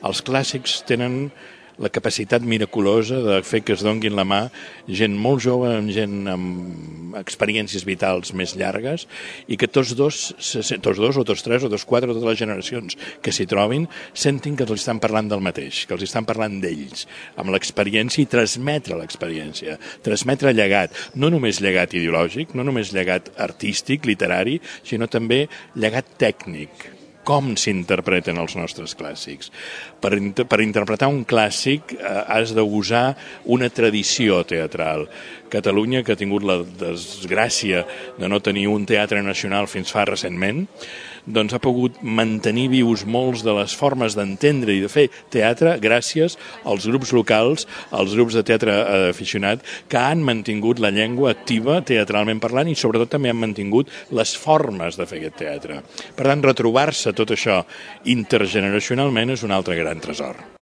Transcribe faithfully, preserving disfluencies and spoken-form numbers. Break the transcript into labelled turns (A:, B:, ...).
A: Els clàssics tenen la capacitat miraculosa de fer que es donguin la mà gent molt jove, amb gent amb experiències vitals més llargues, i que tots dos, tots dos o tots tres o tots quatre, totes les generacions que s'hi trobin, sentin que els estan parlant del mateix, que els estan parlant d'ells, amb l'experiència, i transmetre l'experiència, transmetre llegat, no només llegat ideològic, no només llegat artístic, literari, sinó també llegat tècnic. Com s'interpreten els nostres clàssics. Per, per interpretar un clàssic eh, has de usar una tradició teatral. Catalunya, que ha tingut la desgràcia de no tenir un teatre nacional fins fa recentment, doncs ha pogut mantenir vius molts de les formes d'entendre i de fer teatre gràcies als grups locals, als grups de teatre aficionat, que han mantingut la llengua activa teatralment parlant i sobretot també han mantingut les formes de fer aquest teatre. Per tant, retrobar-se tot això intergeneracionalment és un altre gran tresor.